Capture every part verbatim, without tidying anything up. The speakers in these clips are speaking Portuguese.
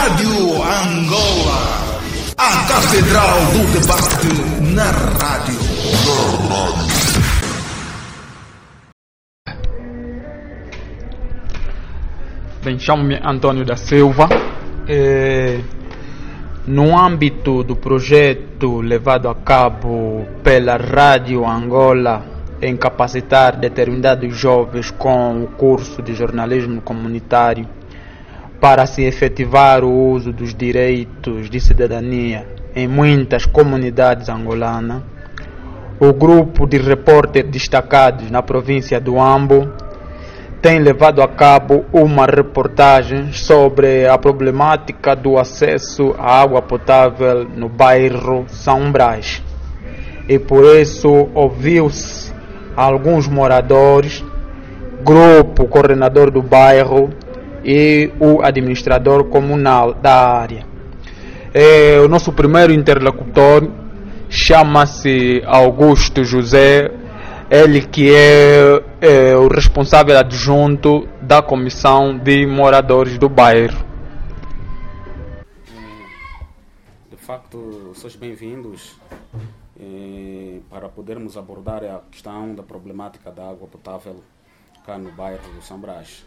Rádio Angola, a Catedral do Debate na rádio. Na rádio. Bem, chamo-me Antônio da Silva. É, no âmbito do projeto levado a cabo pela Rádio Angola em capacitar determinados jovens com o curso de jornalismo comunitário para se efetivar o uso dos direitos de cidadania em muitas comunidades angolanas, o grupo de repórteres destacados na província do Ambo tem levado a cabo uma reportagem sobre a problemática do acesso à água potável no bairro São Brás. E por isso ouviu-se alguns moradores, grupo coordenador do bairro e o administrador comunal da área. É, o nosso primeiro interlocutor chama-se Augusto José, ele que é, é o responsável adjunto da comissão de moradores do bairro. De facto, sois bem-vindos eh, para podermos abordar a questão da problemática da água potável cá no bairro do São Brás.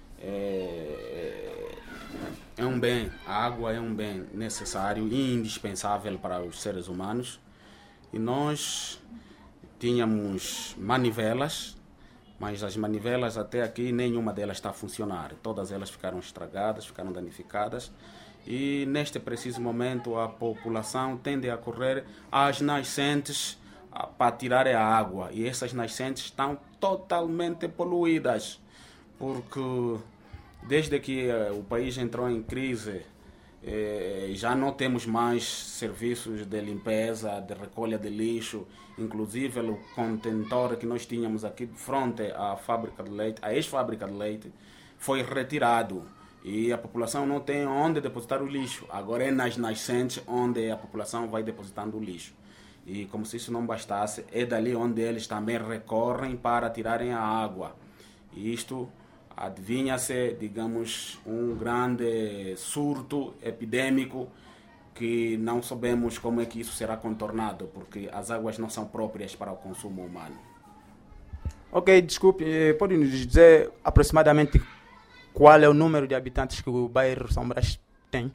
É, é um bem, a água é um bem necessário e indispensável para os seres humanos, e nós tínhamos manivelas, mas as manivelas até aqui nenhuma delas está a funcionar, todas elas ficaram estragadas, ficaram danificadas, e neste preciso momento a população tende a correr às nascentes para tirar a água, e essas nascentes estão totalmente poluídas, porque desde que uh, o país entrou em crise, eh, já não temos mais serviços de limpeza, de recolha de lixo, inclusive o contentor que nós tínhamos aqui de frente à fábrica de leite, a ex-fábrica de leite, foi retirado e a população não tem onde depositar o lixo. Agora é nas nascentes onde a população vai depositando o lixo. E como se isso não bastasse, é dali onde eles também recorrem para tirarem a água. E isto adivinha-se, digamos, um grande surto epidêmico que não sabemos como é que isso será contornado, porque as águas não são próprias para o consumo humano. Ok, desculpe, pode nos dizer aproximadamente qual é o número de habitantes que o bairro São Brás tem?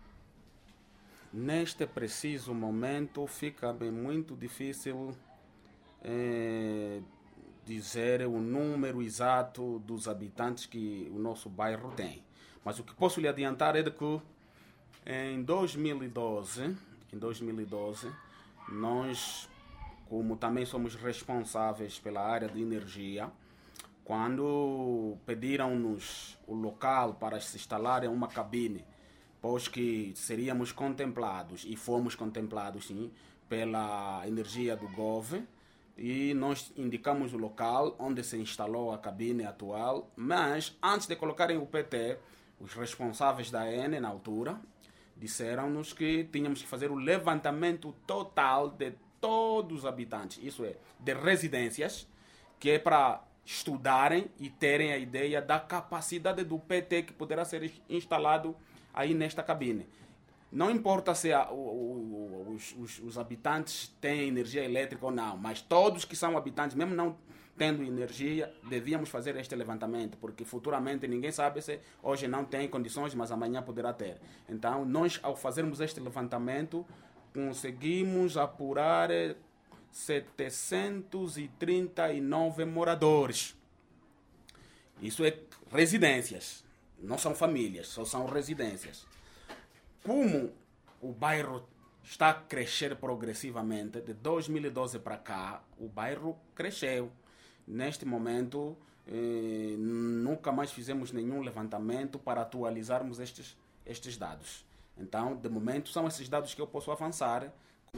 Neste preciso momento fica-me muito difícil eh, dizer o número exato dos habitantes que o nosso bairro tem. Mas o que posso lhe adiantar é de que em dois mil e doze, em dois mil e doze, nós, como também somos responsáveis pela área de energia, quando pediram-nos o local para se instalar em uma cabine, pois que seríamos contemplados, e fomos contemplados sim, pela energia do Gov, e nós indicamos o local onde se instalou a cabine atual, mas antes de colocarem o P T, os responsáveis da A N na altura disseram-nos que tínhamos que fazer o levantamento total de todos os habitantes, isso é, de residências, que é para estudarem e terem a ideia da capacidade do P T que poderá ser instalado aí nesta cabine. Não importa se a, o, o, os, os, os habitantes têm energia elétrica ou não, mas todos que são habitantes, mesmo não tendo energia, devíamos fazer este levantamento, porque futuramente ninguém sabe se hoje não tem condições, mas amanhã poderá ter. Então, nós, ao fazermos este levantamento, conseguimos apurar setecentos e trinta e nove moradores. Isso é residências, não são famílias, só são residências. Como o bairro está a crescer progressivamente, de dois mil e doze para cá, o bairro cresceu. Neste momento, eh, nunca mais fizemos nenhum levantamento para atualizarmos estes, estes dados. Então, de momento, são esses dados que eu posso avançar.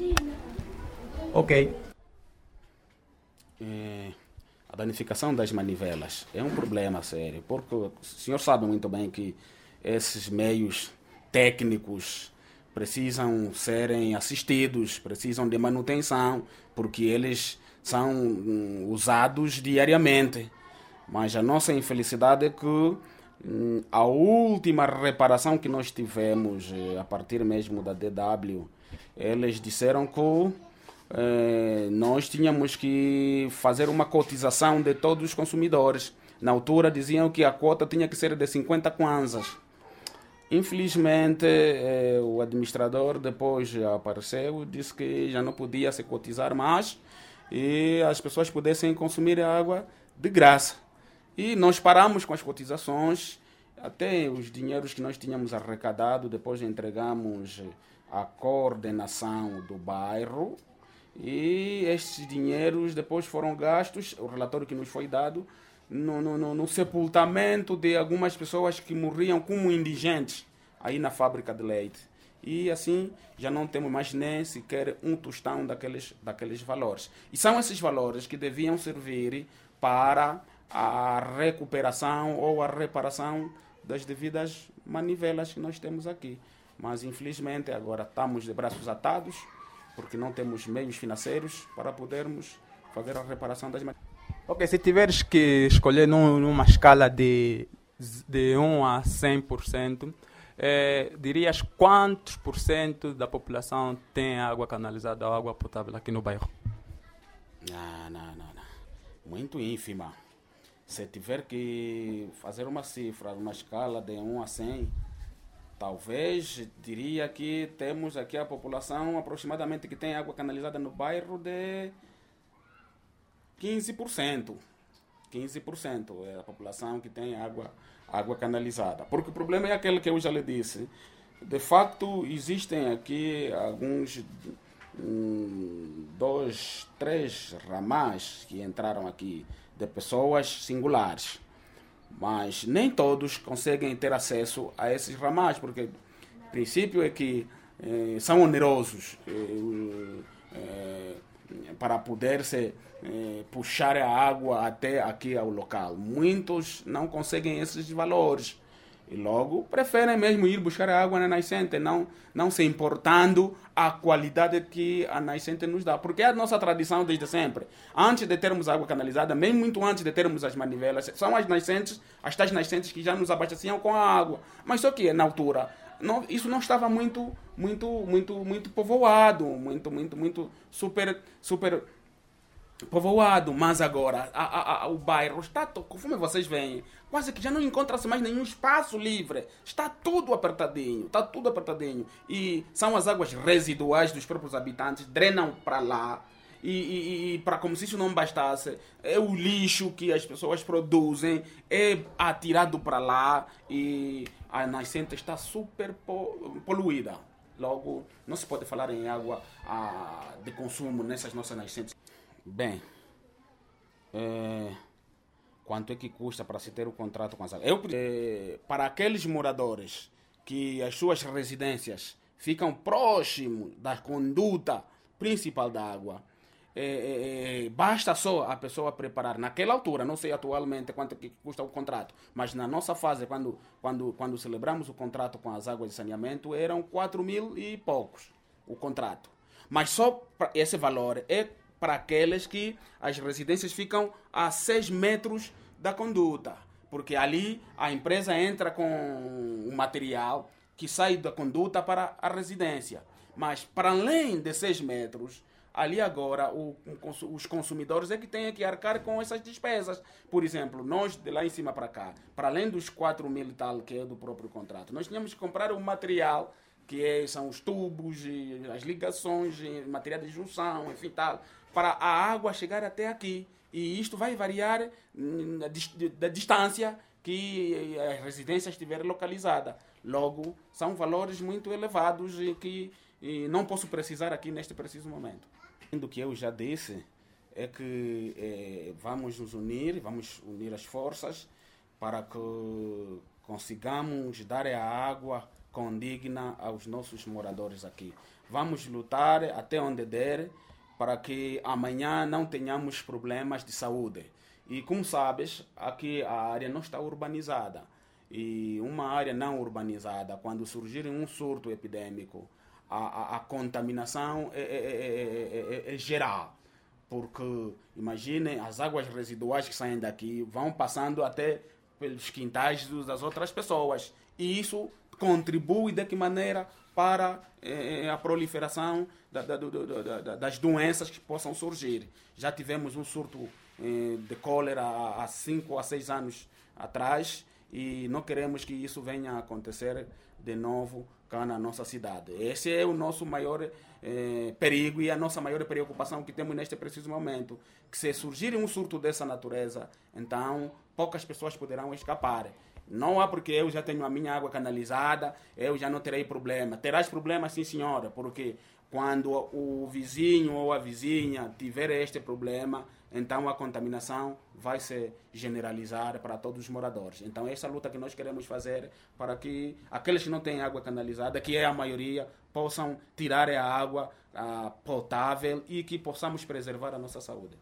Ok. Eh, a danificação das manivelas é um problema sério, porque o senhor sabe muito bem que esses meios técnicos precisam serem assistidos, precisam de manutenção, porque eles são um, usados diariamente. Mas a nossa infelicidade é que A última reparação que nós tivemos, a partir mesmo da D W, eles disseram que eh, nós tínhamos que fazer uma cotização de todos os consumidores. Na altura diziam que a cota tinha que ser de cinquenta kwanzas. Infelizmente, eh, o administrador depois apareceu e disse que já não podia se cotizar mais e as pessoas pudessem consumir a água de graça. E nós paramos com as cotizações, até os dinheiros que nós tínhamos arrecadado, depois entregamos à coordenação do bairro e estes dinheiros depois foram gastos, o relatório que nos foi dado, no, no, no sepultamento de algumas pessoas que morriam como indigentes aí na fábrica de leite. E assim já não temos mais nem sequer um tostão daqueles, daqueles valores. E são esses valores que deviam servir para a recuperação ou a reparação das devidas manivelas que nós temos aqui. Mas, infelizmente, agora estamos de braços atados, porque não temos meios financeiros para podermos fazer a reparação das manivelas. Ok, se tiveres que escolher num, numa escala de, de um a cem por cento, eh, dirias quantos por cento da população tem água canalizada ou água potável aqui no bairro? Não, não, não, não. Muito ínfima. Se tiver que fazer uma cifra, uma escala de um a cem, talvez diria que temos aqui a população aproximadamente que tem água canalizada no bairro de quinze por cento. quinze por cento é a população que tem água, água canalizada. Porque o problema é aquele que eu já lhe disse. De facto, existem aqui alguns, um, dois, três ramais que entraram aqui de pessoas singulares. Mas nem todos conseguem ter acesso a esses ramais, porque o princípio é que eh, são onerosos eh, eh, para poder-se eh, puxar a água até aqui ao local. Muitos não conseguem esses valores e logo preferem mesmo ir buscar a água na nascente, não, não se importando a qualidade que a nascente nos dá. Porque é a nossa tradição desde sempre. Antes de termos água canalizada, mesmo muito antes de termos as manivelas, são as nascentes, as tais nascentes que já nos abasteciam com a água. Mas só que, na altura, não, isso não estava muito, muito, muito, muito povoado, muito, muito, muito super, super povoado. Mas agora, a, a, a, o bairro está, conforme vocês veem, quase que já não encontra-se mais nenhum espaço livre. Está tudo apertadinho, está tudo apertadinho. E são as águas residuais dos próprios habitantes, drenam para lá. E, e, e para como se isso não bastasse, é o lixo que as pessoas produzem, é atirado para lá e a nascente está super poluída. Logo, não se pode falar em água ah, de consumo nessas nossas nascentes. Bem, é, quanto é que custa para se ter o contrato com as águas? Eu, é, para aqueles moradores que as suas residências ficam próximos da conduta principal da água, É, é, é, basta só a pessoa preparar naquela altura, não sei atualmente quanto que custa o contrato, mas na nossa fase, quando, quando, quando celebramos o contrato com as águas de saneamento, eram quatro mil e poucos o contrato. Mas só esse valor é para aqueles que as residências ficam a seis metros da conduta, porque ali a empresa entra com o material que sai da conduta para a residência. Mas para além de seis metros, ali agora o, os consumidores é que têm que arcar com essas despesas. Por exemplo, nós de lá em cima para cá, para além dos quatro mil e tal que é do próprio contrato, nós tínhamos que comprar o material que é, são os tubos, as ligações, material de junção, enfim tal, para a água chegar até aqui. E isto vai variar da distância que a residência estiver localizada. Logo, são valores muito elevados e que e não posso precisar aqui neste preciso momento. O que eu já disse é que é, vamos nos unir, vamos unir as forças para que consigamos dar a água condigna aos nossos moradores aqui. Vamos lutar até onde der para que amanhã não tenhamos problemas de saúde. E como sabes, aqui a área não está urbanizada. E uma área não urbanizada, quando surgir um surto epidêmico, A, a, a contaminação é, é, é, é, é geral, porque imaginem as águas residuais que saem daqui vão passando até pelos quintais das outras pessoas. E isso contribui de que maneira para eh, a proliferação da, da, do, do, da, das doenças que possam surgir. Já tivemos um surto eh, de cólera há cinco a seis anos atrás e não queremos que isso venha a acontecer de novo cá na nossa cidade. Esse é o nosso maior eh, perigo e a nossa maior preocupação que temos neste preciso momento, que se surgir um surto dessa natureza, então poucas pessoas poderão escapar. Não há porque eu já tenho a minha água canalizada, eu já não terei problema. Terás problemas, sim senhora, porque quando o vizinho ou a vizinha tiver este problema, então a contaminação vai se generalizar para todos os moradores. Então essa luta que nós queremos fazer para que aqueles que não têm água canalizada, que é a maioria, possam tirar a água a, potável e que possamos preservar a nossa saúde.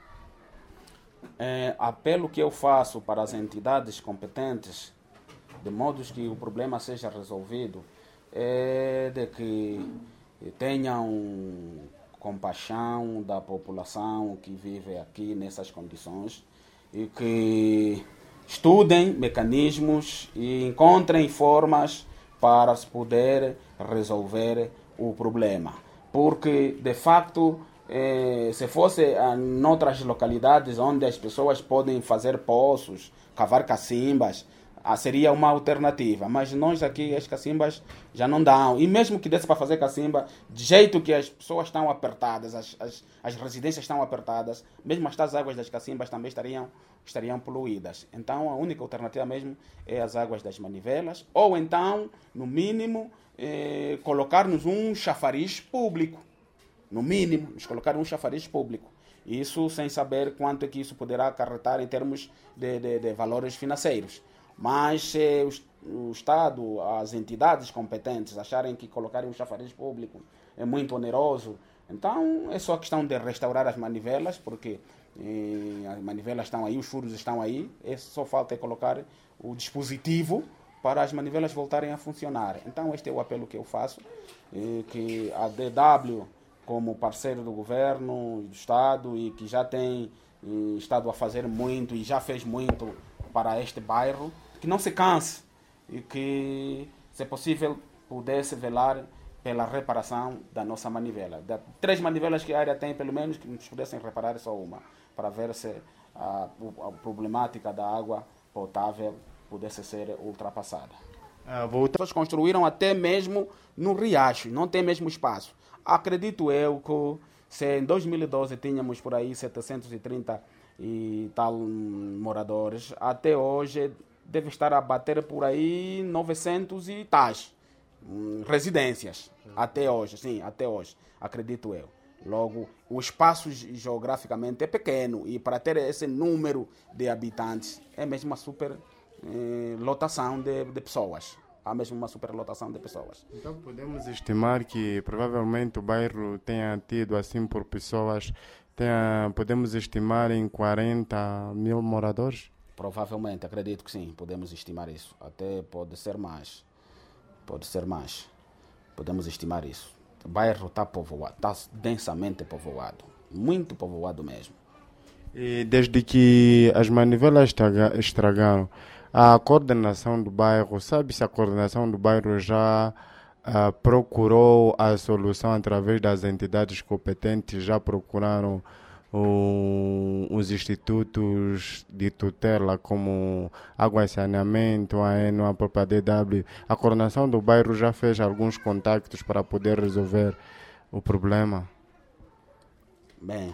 É, apelo que eu faço para as entidades competentes, de modo que o problema seja resolvido, é de que tenham compaixão da população que vive aqui nessas condições e que estudem mecanismos e encontrem formas para se poder resolver o problema. Porque, de facto, Eh, se fosse em outras localidades onde as pessoas podem fazer poços, cavar cacimbas, ah, seria uma alternativa. Mas nós aqui, as cacimbas já não dão. E mesmo que desse para fazer cacimba, de jeito que as pessoas estão apertadas, as, as, as residências estão apertadas, mesmo as águas das cacimbas também estariam, estariam poluídas. Então a única alternativa mesmo é as águas das manivelas, ou então, no mínimo, eh, colocar-nos um chafariz público. No mínimo, nos colocar um chafariz público. Isso sem saber quanto é que isso poderá acarretar em termos de, de, de valores financeiros. Mas se o, o Estado, as entidades competentes acharem que colocarem um chafariz público é muito oneroso, então é só questão de restaurar as manivelas, porque eh, as manivelas estão aí, os furos estão aí, é só falta é colocar o dispositivo para as manivelas voltarem a funcionar. Então este é o apelo que eu faço, eh, que a D W, como parceiro do governo e do Estado e que já tem e, estado a fazer muito e já fez muito para este bairro, que não se canse e que, se possível, pudesse velar pela reparação da nossa manivela. De três manivelas que a área tem, pelo menos, que nos pudessem reparar só uma, para ver se a, a problemática da água potável pudesse ser ultrapassada. Ah, volta... Eles construíram até mesmo no riacho, não tem mesmo espaço. Acredito eu que se em dois mil e doze tínhamos por aí setecentos e trinta e tal moradores, até hoje deve estar a bater por aí novecentos e tais hum, residências. Até hoje, sim, até hoje, acredito eu. Logo, o espaço geograficamente é pequeno e para ter esse número de habitantes é mesmo uma super eh, lotação de, de pessoas. Há mesmo uma superlotação de pessoas. Então podemos estimar que provavelmente o bairro tenha tido, assim por pessoas, tenha, podemos estimar em quarenta mil moradores? Provavelmente, acredito que sim, podemos estimar isso. Até pode ser mais. Pode ser mais. Podemos estimar isso. O bairro está povoado, está densamente povoado. Muito povoado mesmo. E desde que as manivelas estragaram, a coordenação do bairro, sabe se a coordenação do bairro já uh, procurou a solução através das entidades competentes, já procuraram uh, os institutos de tutela como Água e Saneamento, a ENO, a própria D W. A coordenação do bairro já fez alguns contactos para poder resolver o problema? Bem...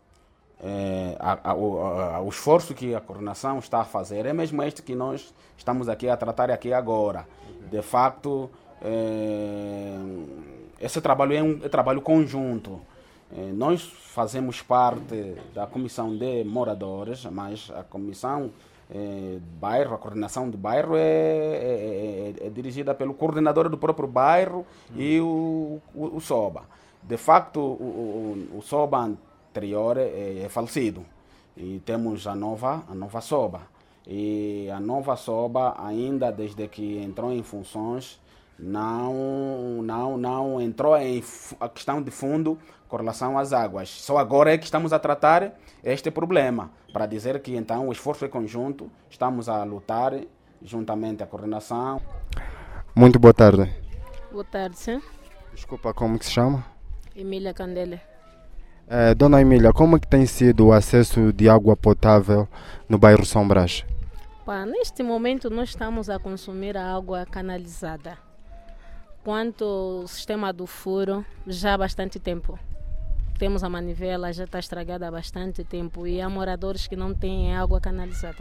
É, a, a, a, o esforço que a coordenação está a fazer é mesmo este que nós estamos aqui a tratar aqui agora. Uhum. De facto, é, esse trabalho é um é trabalho conjunto. É, nós fazemos parte da comissão de moradores, mas a comissão é, bairro, a coordenação do bairro é, é, é, é dirigida pelo coordenador do próprio bairro uhum. e o, o, o SOBA. De facto, o, o, o SOBA anterior é, é falecido e temos a nova, a nova SOBA. E a nova SOBA, ainda desde que entrou em funções, não, não, não entrou em a questão de fundo com relação às águas. Só agora é que estamos a tratar este problema, para dizer que então o esforço é conjunto, estamos a lutar juntamente à coordenação. Muito boa tarde. Boa tarde, sim. Desculpa, como que se chama? Emília Candele. É, Dona Emília, como é que tem sido o acesso de água potável no bairro São Brás? Pá, neste momento nós estamos a consumir a água canalizada. Quanto ao sistema do furo, já há bastante tempo. Temos a manivela, já está estragada há bastante tempo e há moradores que não têm água canalizada.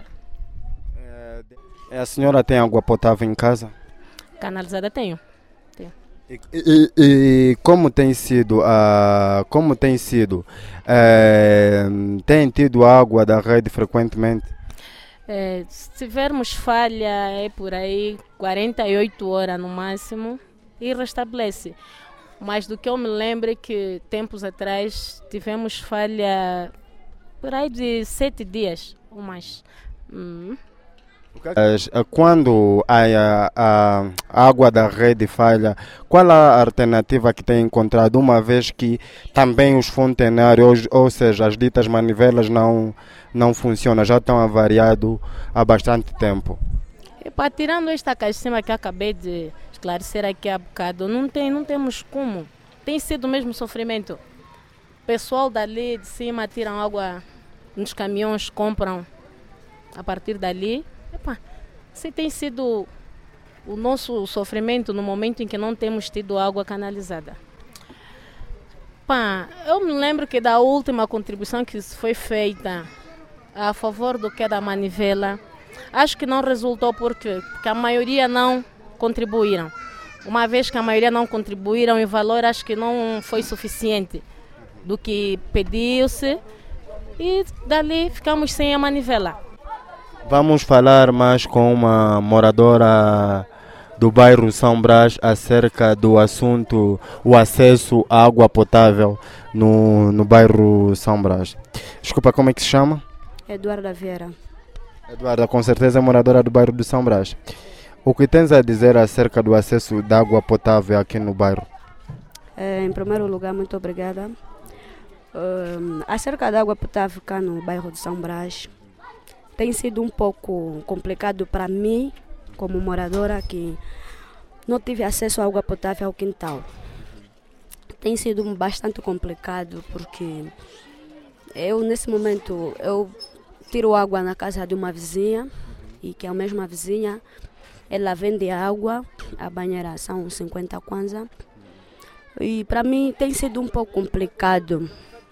É, a senhora tem água potável em casa? Canalizada tenho. tenho. E, e, e como tem sido, uh, como tem sido, uh, tem tido água da rede frequentemente? É, se tivermos falha é por aí quarenta e oito horas no máximo e restabelece. Mas do que eu me lembro é que tempos atrás tivemos falha por aí de sete dias ou mais. Hum. Quando a, a, a água da rede falha, qual a alternativa que tem encontrado, uma vez que também os fontenários, ou seja, as ditas manivelas não, não funcionam, já estão avariados há bastante tempo? Epa, tirando esta caixinha que eu acabei de esclarecer aqui há bocado, não, tem, não temos como. Tem sido o mesmo sofrimento. O pessoal dali de cima tiram água nos caminhões, compram a partir dali. Epa, se tem sido o nosso sofrimento no momento em que não temos tido água canalizada. Pá, eu me lembro que da última contribuição que foi feita a favor do que é da manivela, acho que não resultou porque, porque a maioria não contribuíram. Uma vez que a maioria não contribuíram, o valor acho que não foi suficiente do que pediu-se e dali ficamos sem a manivela. Vamos falar mais com uma moradora do bairro São Brás acerca do assunto, o acesso à água potável no, no bairro São Brás. Desculpa, como é que se chama? Eduarda Vieira. Eduarda, com certeza é moradora do bairro do São Brás. O que tens a dizer acerca do acesso da água potável aqui no bairro? É, em primeiro lugar, muito obrigada. Um, acerca da água potável cá no bairro de São Brás, tem sido um pouco complicado para mim, como moradora, que não tive acesso à água potável ao quintal. Tem sido bastante complicado porque eu, nesse momento, eu tiro água na casa de uma vizinha e que é a mesma vizinha, ela vende água, a banheira são cinquenta kwanza. E para mim tem sido um pouco complicado.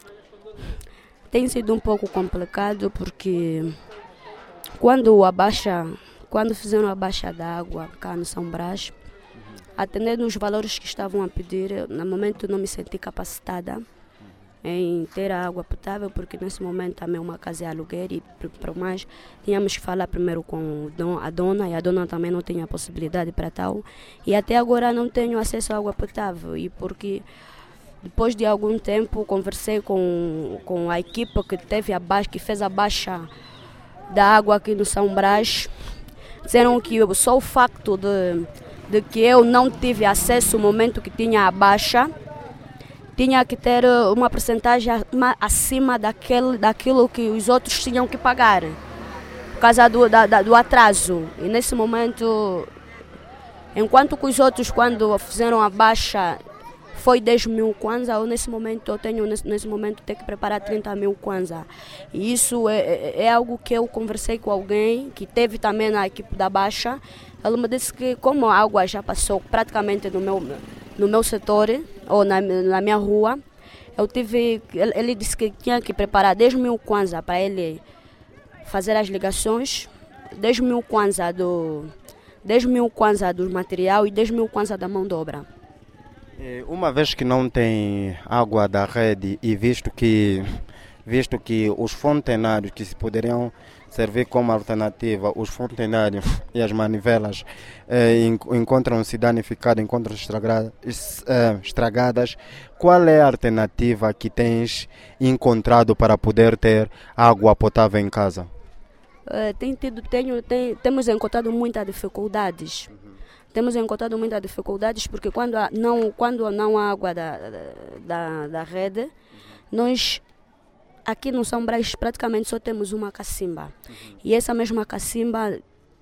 Tem sido um pouco complicado porque quando abaixa, quando fizeram a baixa da água cá no São Brás, atendendo os valores que estavam a pedir, eu, no momento não me senti capacitada em ter a água potável, porque nesse momento também uma casa é aluguer e por mais tínhamos que falar primeiro com a dona, e a dona também não tinha possibilidade para tal, e até agora não tenho acesso à água potável, e porque depois de algum tempo conversei com, com a equipe que teve a baixa, que fez a baixa da água aqui no São Brás, disseram que só o facto de, de que eu não tive acesso no momento que tinha a baixa, tinha que ter uma porcentagem acima daquele, daquilo que os outros tinham que pagar, por causa do, da, do atraso. E nesse momento, enquanto que os outros, quando fizeram a baixa, foi dez mil kwanza, eu nesse momento eu tenho nesse, nesse momento tenho que preparar trinta mil kwanza. E isso é, é, é algo que eu conversei com alguém que teve também na equipe da baixa. Ela me disse que como a água já passou praticamente no meu, no meu setor, ou na, na minha rua, eu tive, ele, ele disse que tinha que preparar dez mil kwanza para ele fazer as ligações, dez mil kwanza do, dez mil kwanza do material e dez mil kwanza da mão de obra. Uma vez que não tem água da rede e visto que, visto que os fontenários que se poderiam servir como alternativa, os fontenários e as manivelas eh, encontram-se danificadas, encontram-se estragadas, eh, estragadas, qual é a alternativa que tens encontrado para poder ter água potável em casa? Uh, tem tido, tenho, tem, temos encontrado muitas dificuldades. Uhum. temos encontrado muitas dificuldades, porque quando há, não, quando não há água da, da, da rede, nós aqui no São Brás praticamente só temos uma cacimba. Uhum. E essa mesma cacimba,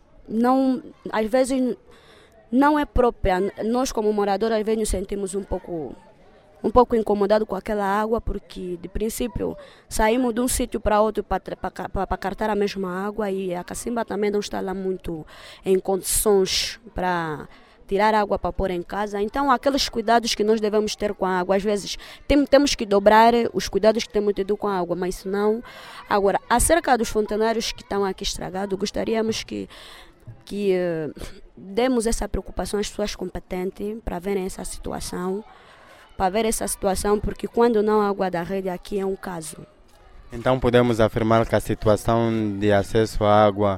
não, às vezes, não é própria. Nós, como moradores, às vezes nos sentimos um pouco, um pouco incomodados com aquela água, porque, de princípio, saímos de um sítio para outro para cartar a mesma água e a cacimba também não está lá muito em condições para tirar água para pôr em casa. Então, aqueles cuidados que nós devemos ter com a água, às vezes tem, temos que dobrar os cuidados que temos tido com a água, mas se não... Agora, acerca dos fontanários que estão aqui estragados, gostaríamos que, que uh, demos essa preocupação às pessoas competentes para verem essa situação, para ver essa situação, porque quando não há água da rede aqui é um caso. Então podemos afirmar que a situação de acesso à água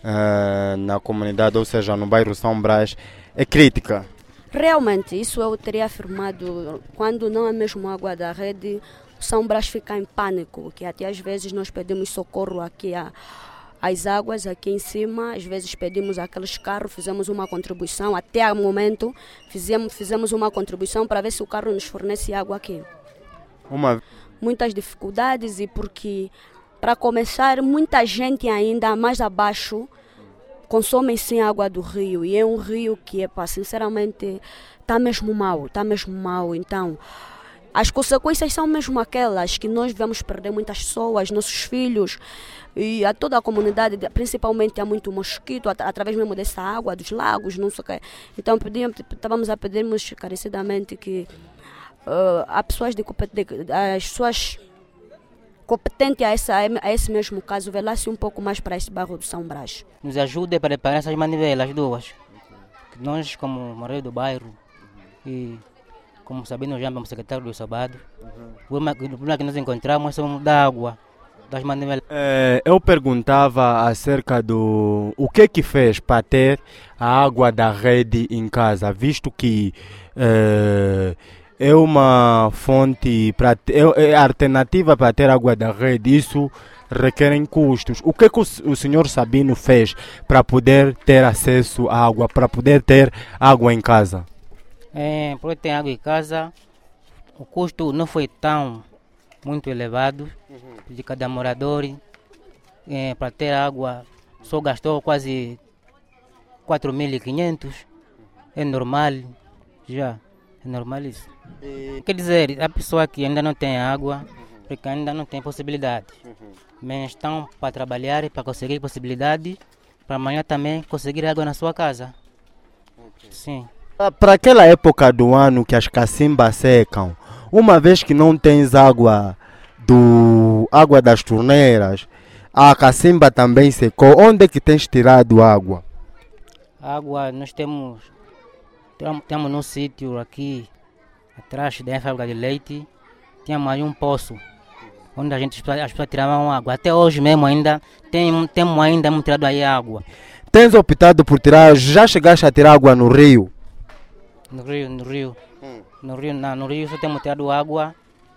uh, na comunidade, ou seja, no bairro São Brás, é crítica. Realmente, isso eu teria afirmado. Quando não há mesmo água da rede, o São Brás fica em pânico, que até às vezes nós pedimos socorro aqui a as águas aqui em cima, às vezes pedimos aqueles carros, fizemos uma contribuição, até o momento fizemos, fizemos uma contribuição para ver se o carro nos fornece água aqui. Uma... Muitas dificuldades, e porque, para começar, muita gente ainda mais abaixo consome sim água do rio, e é um rio que, epa, sinceramente, está mesmo mal, está mesmo mal. Então, as consequências são mesmo aquelas que nós vamos perder muitas pessoas, nossos filhos, e a toda a comunidade, principalmente há muito mosquito, at através mesmo dessa água, dos lagos, não sei o quê. Então pedíamos, estávamos a pedirmos encarecidamente que uh, há pessoas de, de, as pessoas competentes a, essa, a esse mesmo caso velassem um pouco mais para esse bairro do São Brás. Nos ajude a preparar essas manivelas duas. Nós, como moradores do bairro, e como Sabino Jamba, secretário do Sabado, uhum. o problema que nós encontramos é da água. Das manivelas. É, eu perguntava acerca do o que que fez para ter a água da rede em casa, visto que é, é uma fonte, pra, é, é alternativa para ter água da rede, isso requer custos. O que que o, o senhor Sabino fez para poder ter acesso à água, para poder ter água em casa? É, para ter água em casa, o custo não foi tão muito elevado, uhum. de cada morador, é, para ter água só gastou quase quatro mil e quinhentos, é normal, já, é normal isso. E... Quer dizer, a pessoa que ainda não tem água, uhum. porque ainda não tem possibilidade, uhum. mas estão para trabalhar e para conseguir possibilidade, para amanhã também conseguir água na sua casa. Okay. Sim. Para aquela época do ano que as cacimbas secam, uma vez que não tens água do água das torneiras, a cacimba também secou. Onde é que tens tirado água? Água nós temos temos no sítio aqui atrás da fábrica de leite, tínhamos aí um poço onde a gente as pessoas tiravam água. Até hoje mesmo ainda tem, temos ainda muito tirado aí água. Tens optado por tirar? Já chegaste a tirar água no rio? No rio, no rio. Hum. No rio, não, no rio só temos tirado água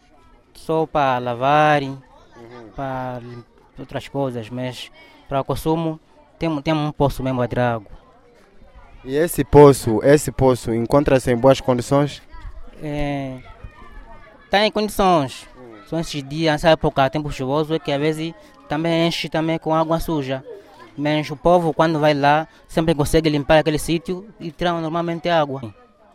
só para lavar, uhum. para outras coisas, mas para o consumo temos, temos um poço mesmo a tirar água. E esse poço, esse poço encontra-se em boas condições? É, está em condições. Hum. São esses dias, nessa época, tempo chuvoso, é que às vezes também enche também com água suja. Mas o povo, quando vai lá, sempre consegue limpar aquele sítio e tirar normalmente água.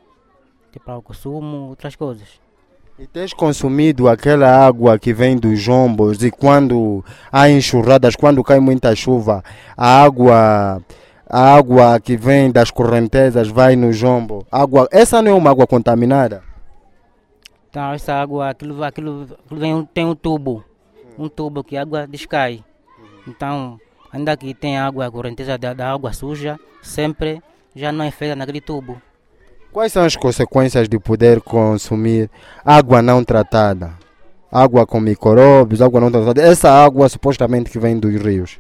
Para o consumo, outras coisas. E tens consumido aquela água que vem dos jombos, e quando há enxurradas, quando cai muita chuva, a água, a água que vem das correntezas vai no jombo. Água, essa não é uma água contaminada? Então, essa água, aquilo, aquilo, aquilo vem, tem um tubo, um tubo que a água descai. Então, ainda que tem água, a correnteza da, da água suja, sempre já não é feita naquele tubo. Quais são as consequências de poder consumir água não tratada? Água com micróbios, água não tratada. Essa água supostamente que vem dos rios.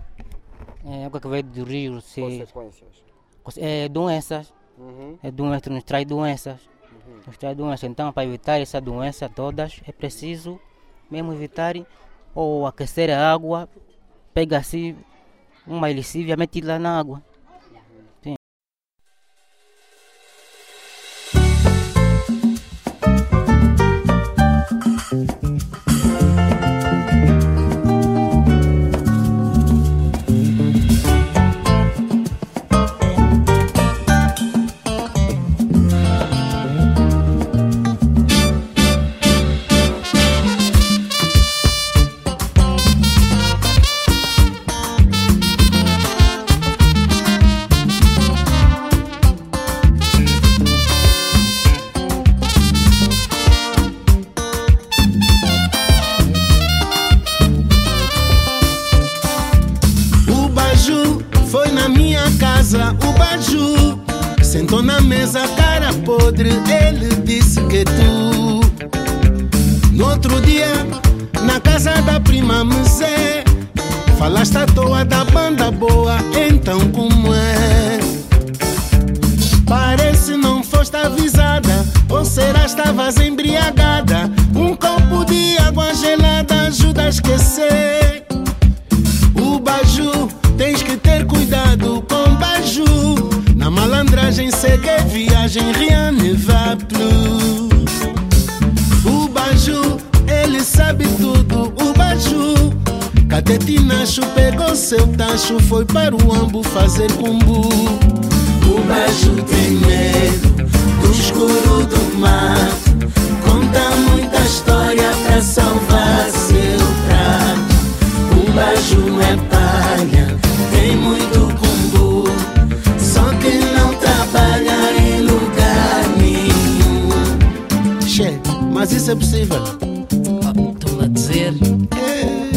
É água que vem dos rios. Se... Consequências? É doenças. Uhum. É doença, nos traz doenças. Uhum. Nos traz doenças. Então, para evitar essa doença todas, é preciso mesmo evitar ou aquecer a água, pega assim uma lixívia e mete lá na água. casa, o Baju sentou na mesa, cara podre, ele disse que tu. No outro dia, na casa da prima Mzé, falaste à toa da banda boa, então como é? Parece não foste avisada, ou será estavas embriagada? Um copo de água gelada ajuda a esquecer. O Baju, tens que ter cuidado com Baju. Na malandragem segue viagem, rien ne va plus. O Baju, ele sabe tudo, o Baju. Catetinacho pegou seu tacho, foi para o Ambo fazer cumbu. O Baju tem medo do escuro do mato, conta muita história pra salvar seu prato. O Baju é palha, tem muito cumbu, só que não trabalha em lugar nenhum. Che, mas isso é possível? Estou a dizer. É.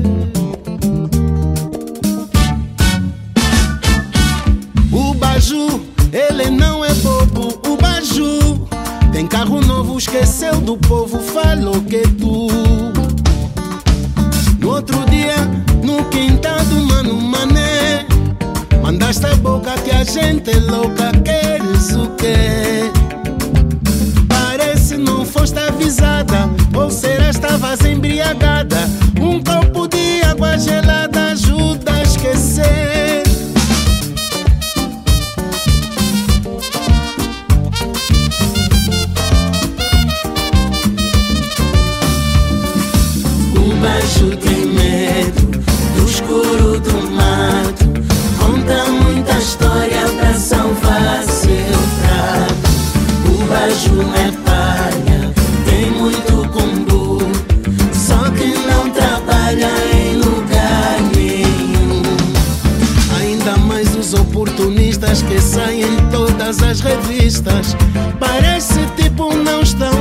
O Baju, ele não é bobo, o Baju tem carro novo, esqueceu do povo, falou que tu. No outro dia, no quintal do Mano Mané, mandaste a boca que a gente é louca, queres o quê? Parece não foste avisada, ou será estavas embriagada? Um copo de água gelada ajuda a esquecer. O Baju tem medo do escuro do mato, conta muita história pra salvar seu prato. O Baju é palha, tem muito cumbu, só que não trabalha em lugar nenhum. Ainda mais os oportunistas que saem em todas as revistas, parece tipo não estão